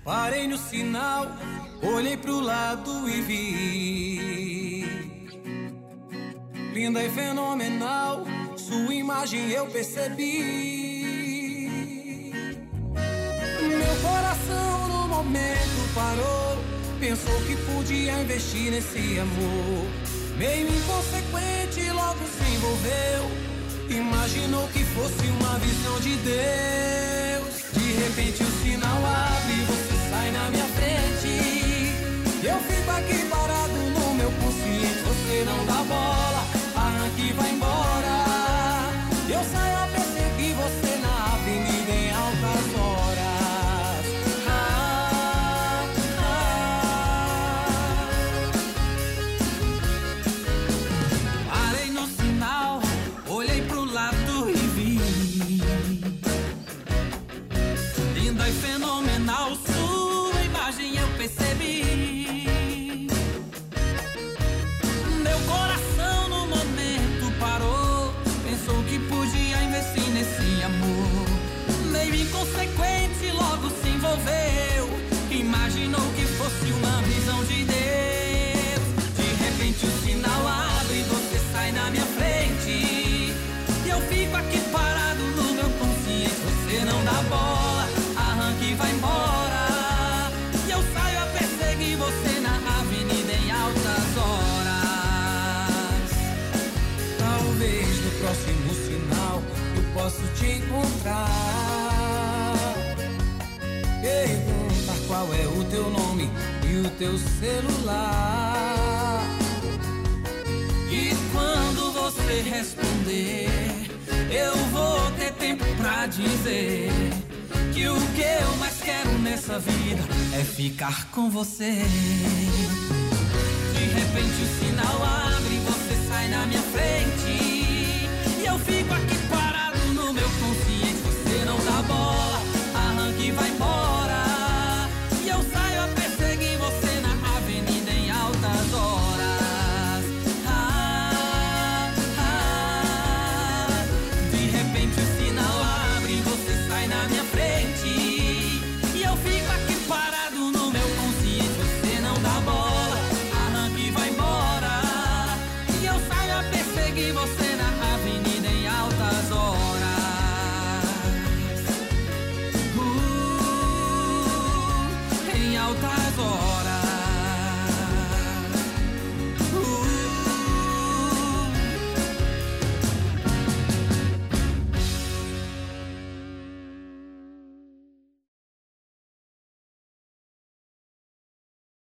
Parei no sinal, olhei pro lado e vi. Linda e fenomenal, sua imagem eu percebi. Meu coração no momento parou, pensou que podia investir nesse amor. Meio inconsequente, logo se envolveu, imaginou que fosse uma visão de Deus. De repente o sinal abre, você sai na minha frente. Eu fico aqui parado no meu consciente, você não dá bola, arranca e vai embora. Eu saio a perseguir você na avenida em altas horas. Parei no sinal, olhei pro lado e vi. Linda e fenomenal, sua imagem eu percebi. Meu coração no momento parou, pensou que podia investir nesse amor. Meio inconsequente, logo se envolveu, imaginou que fosse uma visão de Deus. De repente o sinal abre, você sai na minha frente. E eu fico aqui parado no meu consciente, você não dá bola, arranca e vai embora. E eu saio a perseguir você na avenida em altas horas. Talvez no próximo sinal eu possa te encontrar. Perguntar qual é o teu nome e o teu celular. E quando você responder, eu vou ter tempo pra dizer que o que eu mais quero nessa vida é ficar com você. De repente o sinal abre, você sai na minha frente.